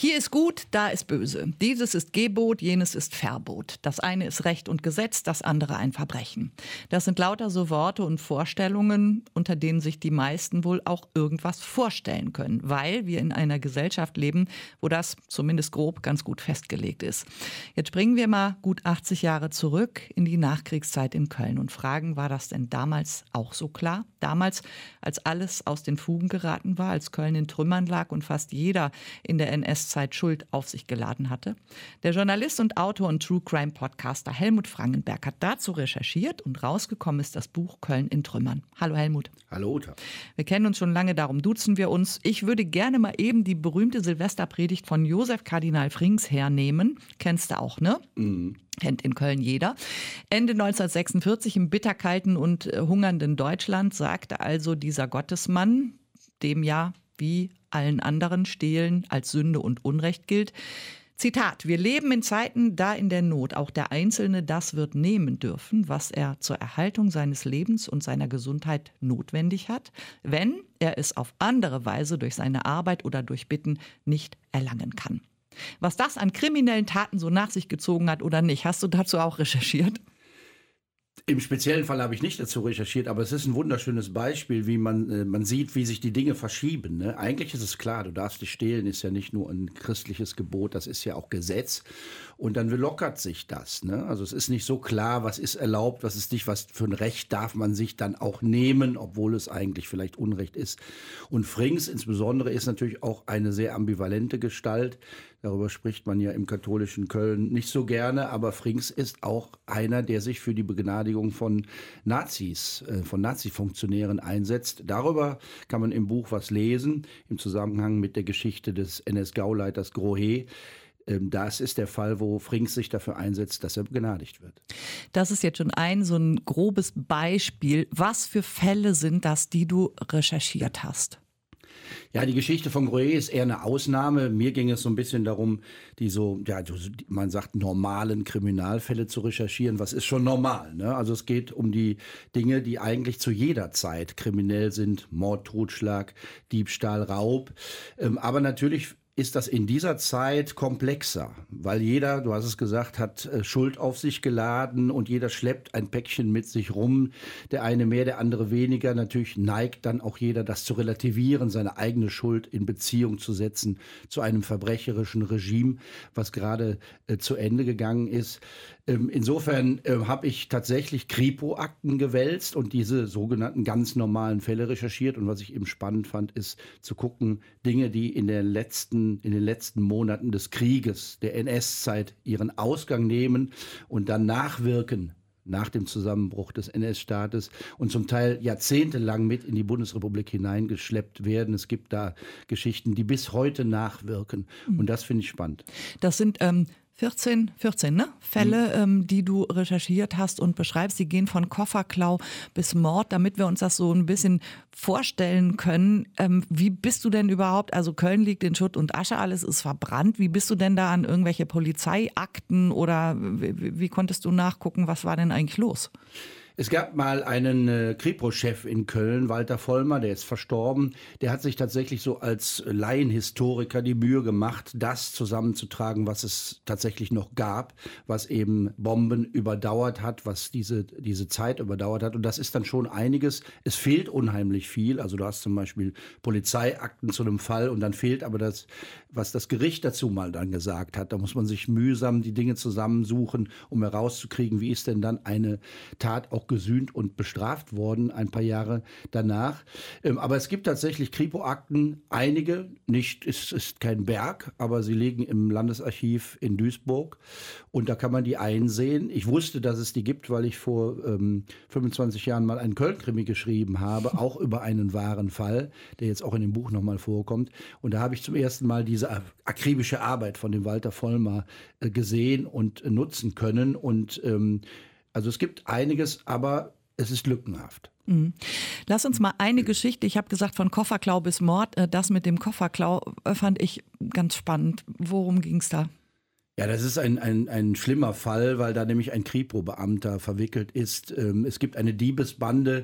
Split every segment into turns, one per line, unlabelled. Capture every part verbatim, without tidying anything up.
Hier ist gut, da ist böse. Dieses ist Gebot, jenes ist Verbot. Das eine ist Recht und Gesetz, das andere ein Verbrechen. Das sind lauter so Worte und Vorstellungen, unter denen sich die meisten wohl auch irgendwas vorstellen können, weil wir in einer Gesellschaft leben, wo das zumindest grob ganz gut festgelegt ist. Jetzt springen wir mal gut achtzig Jahre zurück in die Nachkriegszeit in Köln und fragen, war das denn damals auch so klar? Damals, als alles aus den Fugen geraten war, als Köln in Trümmern lag und fast jeder in der N S-Zeit Schuld auf sich geladen hatte. Der Journalist und Autor und True-Crime-Podcaster Helmut Frangenberg hat dazu recherchiert und rausgekommen ist das Buch Köln in Trümmern. Hallo Helmut.
Hallo Uta.
Wir kennen uns schon lange, darum duzen wir uns. Ich würde gerne mal eben die berühmte Silvesterpredigt von Josef Kardinal Frings hernehmen. Kennst du auch, ne?
Mhm.
Kennt in Köln jeder. Ende neunzehnhundertsechsundvierzig im bitterkalten und äh, hungernden Deutschland sagte also dieser Gottesmann, dem ja wie allen anderen Stehlen als Sünde und Unrecht gilt. Zitat: Wir leben in Zeiten, da in der Not auch der Einzelne das wird nehmen dürfen, was er zur Erhaltung seines Lebens und seiner Gesundheit notwendig hat, wenn er es auf andere Weise durch seine Arbeit oder durch Bitten nicht erlangen kann. Was das an kriminellen Taten so nach sich gezogen hat oder nicht, hast du dazu auch recherchiert?
Im speziellen Fall habe ich nicht dazu recherchiert, aber es ist ein wunderschönes Beispiel, wie man, äh, man sieht, wie sich die Dinge verschieben. Ne? Eigentlich ist es klar, du darfst nicht stehlen, ist ja nicht nur ein christliches Gebot, das ist ja auch Gesetz. Und dann lockert sich das. Ne? Also es ist nicht so klar, was ist erlaubt, was ist nicht, was für ein Recht darf man sich dann auch nehmen, obwohl es eigentlich vielleicht Unrecht ist. Und Frings insbesondere ist natürlich auch eine sehr ambivalente Gestalt. Darüber spricht man ja im katholischen Köln nicht so gerne, aber Frings ist auch einer, der sich für die Begnadigung von Nazis, äh, von Nazi-Funktionären einsetzt. Darüber kann man im Buch was lesen, im Zusammenhang mit der Geschichte des N S-Gauleiters Grohe. Ähm, das ist der Fall, wo Frings sich dafür einsetzt, dass er begnadigt wird.
Das ist jetzt schon ein so ein grobes Beispiel. Was für Fälle sind das, die du recherchiert hast?
Ja, die Geschichte von Grohe ist eher eine Ausnahme. Mir ging es so ein bisschen darum, die so, ja, man sagt, normalen Kriminalfälle zu recherchieren. Was ist schon normal? Ne? Also es geht um die Dinge, die eigentlich zu jeder Zeit kriminell sind. Mord, Totschlag, Diebstahl, Raub. Ähm, aber natürlich ist das in dieser Zeit komplexer, weil jeder, du hast es gesagt, hat äh, Schuld auf sich geladen und jeder schleppt ein Päckchen mit sich rum. Der eine mehr, der andere weniger. Natürlich neigt dann auch jeder, das zu relativieren, seine eigene Schuld in Beziehung zu setzen zu einem verbrecherischen Regime, was gerade äh, zu Ende gegangen ist. Ähm, insofern äh, habe ich tatsächlich Kripo-Akten gewälzt und diese sogenannten ganz normalen Fälle recherchiert. Und was ich eben spannend fand, ist zu gucken, Dinge, die in der letzten in den letzten Monaten des Krieges, der N S-Zeit, ihren Ausgang nehmen und dann nachwirken nach dem Zusammenbruch des N S-Staates und zum Teil jahrzehntelang mit in die Bundesrepublik hineingeschleppt werden. Es gibt da Geschichten, die bis heute nachwirken. Und das finde ich spannend.
Das sind ähm vierzehn, vierzehn ne? Fälle, mhm. ähm, die du recherchiert hast und beschreibst. Die gehen von Kofferklau bis Mord, damit wir uns das so ein bisschen vorstellen können. Ähm, wie bist du denn überhaupt, also Köln liegt in Schutt und Asche, alles ist verbrannt. Wie bist du denn da an irgendwelche Polizeiakten oder wie, wie konntest du nachgucken, was war denn eigentlich los?
Es gab mal einen äh, Kripo-Chef in Köln, Walter Vollmer, der ist verstorben. Der hat sich tatsächlich so als Laienhistoriker die Mühe gemacht, das zusammenzutragen, was es tatsächlich noch gab, was eben Bomben überdauert hat, was diese, diese Zeit überdauert hat. Und das ist dann schon einiges. Es fehlt unheimlich viel. Also du hast zum Beispiel Polizeiakten zu einem Fall und dann fehlt aber das, was das Gericht dazu mal dann gesagt hat. Da muss man sich mühsam die Dinge zusammensuchen, um herauszukriegen, wie ist denn dann eine Tat auch gesühnt und bestraft worden, ein paar Jahre danach. Ähm, aber es gibt tatsächlich Kripo-Akten, einige, nicht, es ist kein Berg, aber sie liegen im Landesarchiv in Duisburg und da kann man die einsehen. Ich wusste, dass es die gibt, weil ich vor ähm, fünfundzwanzig Jahren mal einen Köln-Krimi geschrieben habe, auch über einen wahren Fall, der jetzt auch in dem Buch nochmal vorkommt. Und da habe ich zum ersten Mal diese akribische Arbeit von dem Walter Vollmer äh, gesehen und äh, nutzen können und ähm, also es gibt einiges, aber es ist lückenhaft.
Mhm. Lass uns mal eine Geschichte, ich habe gesagt von Kofferklau bis Mord, das mit dem Kofferklau fand ich ganz spannend. Worum ging es da?
Ja, das ist ein, ein, ein schlimmer Fall, weil da nämlich ein Kripo-Beamter verwickelt ist. Es gibt eine Diebesbande,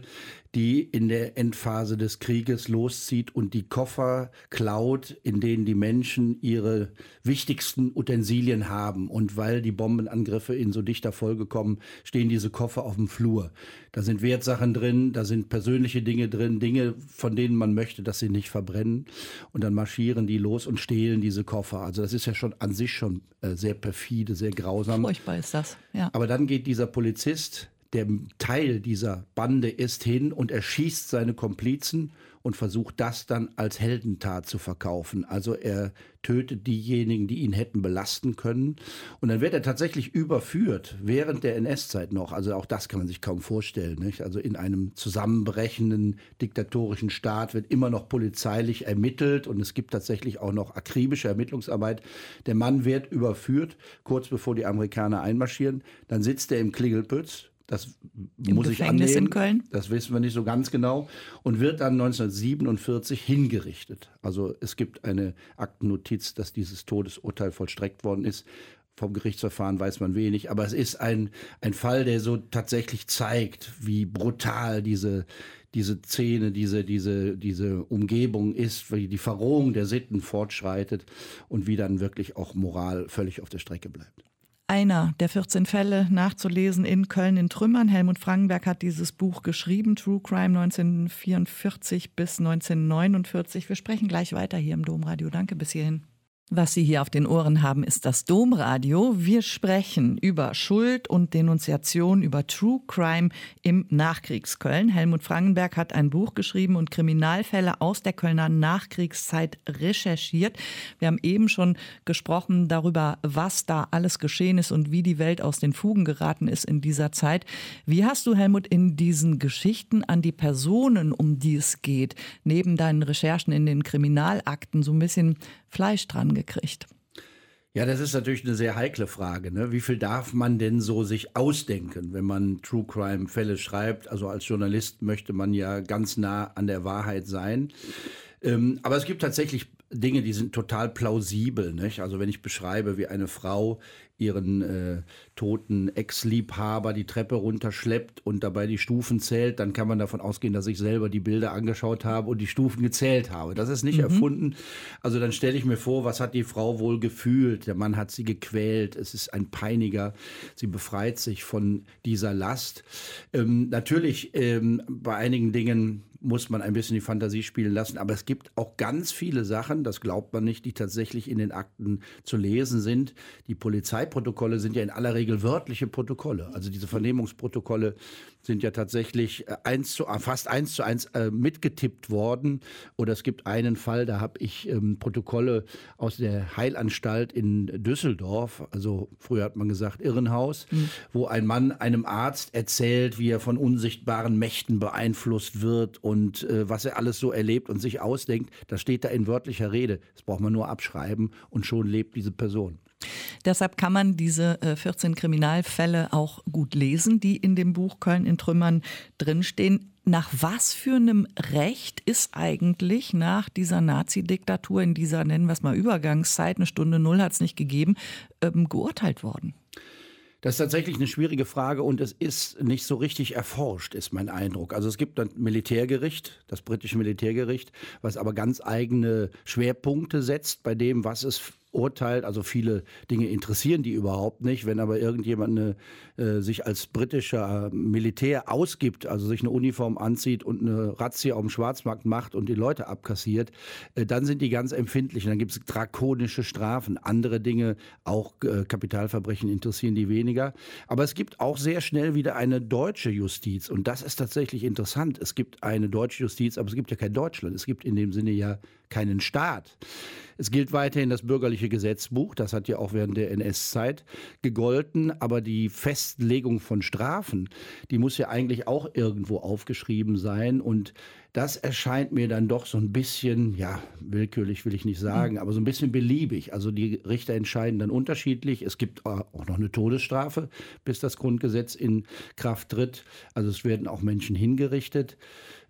die in der Endphase des Krieges loszieht und die Koffer klaut, in denen die Menschen ihre wichtigsten Utensilien haben. Und weil die Bombenangriffe in so dichter Folge kommen, stehen diese Koffer auf dem Flur. Da sind Wertsachen drin, da sind persönliche Dinge drin, Dinge, von denen man möchte, dass sie nicht verbrennen. Und dann marschieren die los und stehlen diese Koffer. Also das ist ja schon an sich schon äh, sehr perfide, sehr grausam.
Furchtbar ist das, ja.
Aber dann geht dieser Polizist, der Teil dieser Bande ist, hin und erschießt seine Komplizen und versucht das dann als Heldentat zu verkaufen. Also er tötet diejenigen, die ihn hätten belasten können. Und dann wird er tatsächlich überführt, während der N S-Zeit noch. Also auch das kann man sich kaum vorstellen, nicht? Also in einem zusammenbrechenden diktatorischen Staat wird immer noch polizeilich ermittelt und es gibt tatsächlich auch noch akribische Ermittlungsarbeit. Der Mann wird überführt, kurz bevor die Amerikaner einmarschieren. Dann sitzt er im Klingelpütz. Das
Im
muss ich
Gefängnis
annehmen.
in Köln?
Das wissen wir nicht so ganz genau. Und wird dann neunzehnhundertsiebenundvierzig hingerichtet. Also es gibt eine Aktennotiz, dass dieses Todesurteil vollstreckt worden ist. Vom Gerichtsverfahren weiß man wenig. Aber es ist ein, ein Fall, der so tatsächlich zeigt, wie brutal diese, diese Szene, diese, diese, diese Umgebung ist, wie die Verrohung der Sitten fortschreitet und wie dann wirklich auch Moral völlig auf der Strecke bleibt.
Einer der vierzehn Fälle nachzulesen in Köln in Trümmern. Helmut Frankenberg hat dieses Buch geschrieben, True Crime neunzehnhundertvierundvierzig bis neunzehnhundertneunundvierzig. Wir sprechen gleich weiter hier im Domradio. Danke bis hierhin. Was Sie hier auf den Ohren haben, ist das Domradio. Wir sprechen über Schuld und Denunziation, über True Crime im Nachkriegsköln. Helmut Frankenberg hat ein Buch geschrieben und Kriminalfälle aus der Kölner Nachkriegszeit recherchiert. Wir haben eben schon gesprochen darüber, was da alles geschehen ist und wie die Welt aus den Fugen geraten ist in dieser Zeit. Wie hast du, Helmut, in diesen Geschichten an die Personen, um die es geht, neben deinen Recherchen in den Kriminalakten so ein bisschen Fleisch dran gekriegt?
Ja, das ist natürlich eine sehr heikle Frage, ne? Wie viel darf man denn so sich ausdenken, wenn man True Crime Fälle schreibt? Also als Journalist möchte man ja ganz nah an der Wahrheit sein. Ähm, aber es gibt tatsächlich Dinge, die sind total plausibel, nicht? Also wenn ich beschreibe, wie eine Frau ihren äh, toten Ex-Liebhaber die Treppe runterschleppt und dabei die Stufen zählt, dann kann man davon ausgehen, dass ich selber die Bilder angeschaut habe und die Stufen gezählt habe. Das ist nicht mhm. erfunden. Also dann stelle ich mir vor, was hat die Frau wohl gefühlt? Der Mann hat sie gequält. Es ist ein Peiniger. Sie befreit sich von dieser Last. Ähm, natürlich, ähm, bei einigen Dingen muss man ein bisschen die Fantasie spielen lassen. Aber es gibt auch ganz viele Sachen, das glaubt man nicht, die tatsächlich in den Akten zu lesen sind. Die Polizeiprotokolle sind ja in aller Regel wörtliche Protokolle. Also diese Vernehmungsprotokolle sind ja tatsächlich eins zu, fast eins zu eins äh, mitgetippt worden. Oder es gibt einen Fall, da habe ich ähm, Protokolle aus der Heilanstalt in Düsseldorf, also früher hat man gesagt Irrenhaus, mhm. wo ein Mann einem Arzt erzählt, wie er von unsichtbaren Mächten beeinflusst wird und äh, was er alles so erlebt und sich ausdenkt. Das steht da in wörtlicher Rede. Das braucht man nur abschreiben und schon lebt diese Person.
Deshalb kann man diese äh, vierzehn Kriminalfälle auch gut lesen, die in dem Buch Köln in Trümmern drinstehen. Nach was für einem Recht ist eigentlich nach dieser Nazi-Diktatur, in dieser, nennen wir es mal, Übergangszeit, eine Stunde Null hat es nicht gegeben, ähm, geurteilt worden?
Das ist tatsächlich eine schwierige Frage und es ist nicht so richtig erforscht, ist mein Eindruck. Also es gibt ein Militärgericht, das britische Militärgericht, was aber ganz eigene Schwerpunkte setzt bei dem, was es urteilt. Also viele Dinge interessieren die überhaupt nicht. Wenn aber irgendjemand eine, äh, sich als britischer Militär ausgibt, also sich eine Uniform anzieht und eine Razzia auf dem Schwarzmarkt macht und die Leute abkassiert, äh, dann sind die ganz empfindlich. Und dann gibt es drakonische Strafen. Andere Dinge, auch äh, Kapitalverbrechen interessieren die weniger. Aber es gibt auch sehr schnell wieder eine deutsche Justiz. Und das ist tatsächlich interessant. Es gibt eine deutsche Justiz, aber es gibt ja kein Deutschland. Es gibt in dem Sinne ja keinen Staat. Es gilt weiterhin das bürgerliche Gesetzbuch, das hat ja auch während der N S-Zeit gegolten, aber die Festlegung von Strafen, die muss ja eigentlich auch irgendwo aufgeschrieben sein und das erscheint mir dann doch so ein bisschen, ja, willkürlich will ich nicht sagen, mhm. aber so ein bisschen beliebig. Also die Richter entscheiden dann unterschiedlich. Es gibt auch noch eine Todesstrafe, bis das Grundgesetz in Kraft tritt. Also es werden auch Menschen hingerichtet.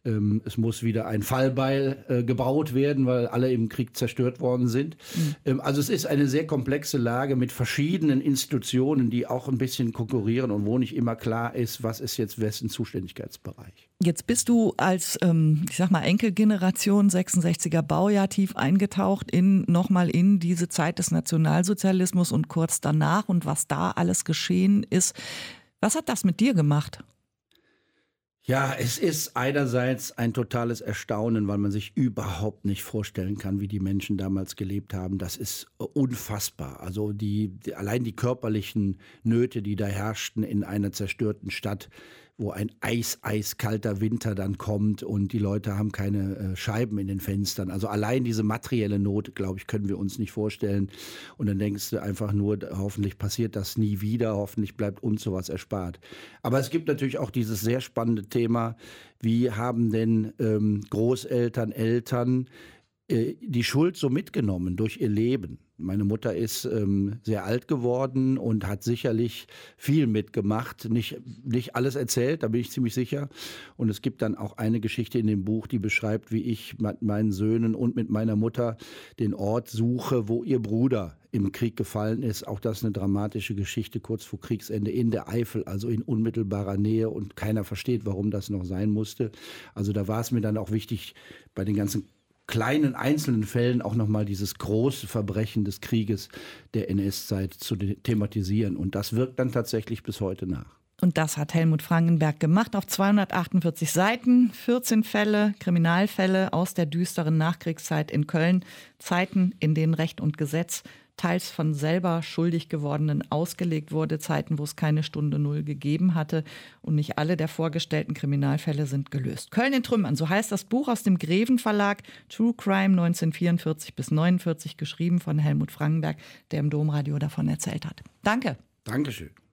Ähm, es muss wieder ein Fallbeil äh, gebaut werden, weil alle im Krieg zerstört worden sind. Mhm. Ähm, also es ist eine sehr komplexe Lage mit verschiedenen Institutionen, die auch ein bisschen konkurrieren und wo nicht immer klar ist, was ist jetzt wessen Zuständigkeitsbereich.
Jetzt bist du als, ähm, ich sag mal, Enkelgeneration, sechsundsechziger Baujahr, tief eingetaucht in nochmal in diese Zeit des Nationalsozialismus und kurz danach und was da alles geschehen ist. Was hat das mit dir gemacht?
Ja, es ist einerseits ein totales Erstaunen, weil man sich überhaupt nicht vorstellen kann, wie die Menschen damals gelebt haben. Das ist unfassbar. Also die, die allein die körperlichen Nöte, die da herrschten in einer zerstörten Stadt, wo ein eis, eiskalter Winter dann kommt und die Leute haben keine äh, Scheiben in den Fenstern. Also allein diese materielle Not, glaube ich, können wir uns nicht vorstellen. Und dann denkst du einfach nur, hoffentlich passiert das nie wieder, hoffentlich bleibt uns sowas erspart. Aber es gibt natürlich auch dieses sehr spannende Thema, wie haben denn ähm, Großeltern, Eltern äh, die Schuld so mitgenommen durch ihr Leben? Meine Mutter ist ähm, sehr alt geworden und hat sicherlich viel mitgemacht, nicht, nicht alles erzählt, da bin ich ziemlich sicher. Und es gibt dann auch eine Geschichte in dem Buch, die beschreibt, wie ich mit meinen Söhnen und mit meiner Mutter den Ort suche, wo ihr Bruder im Krieg gefallen ist. Auch das eine dramatische Geschichte kurz vor Kriegsende in der Eifel, also in unmittelbarer Nähe und keiner versteht, warum das noch sein musste. Also da war es mir dann auch wichtig, bei den ganzen kleinen einzelnen Fällen auch nochmal dieses große Verbrechen des Krieges der N S-Zeit zu thematisieren. Und das wirkt dann tatsächlich bis heute nach.
Und das hat Helmut Frankenberg gemacht auf zweihundertachtundvierzig Seiten, vierzehn Fälle, Kriminalfälle aus der düsteren Nachkriegszeit in Köln, Zeiten, in denen Recht und Gesetz teils von selber schuldig gewordenen ausgelegt wurde, Zeiten, wo es keine Stunde Null gegeben hatte und nicht alle der vorgestellten Kriminalfälle sind gelöst. Köln in Trümmern, so heißt das Buch aus dem Greven Verlag, True Crime neunzehnhundertvierundvierzig bis neunundvierzig, geschrieben von Helmut Frankenberg, der im Domradio davon erzählt hat. Danke.
Dankeschön.